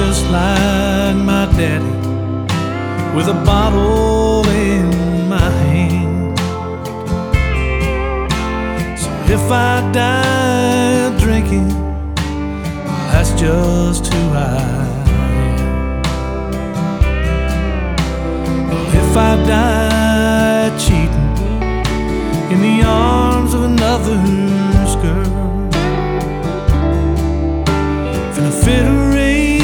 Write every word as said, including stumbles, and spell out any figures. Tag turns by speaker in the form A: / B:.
A: just like my daddy, with a bottle in my hand. So if I die drinking, that's just who I am. If I die cheating in the arms of another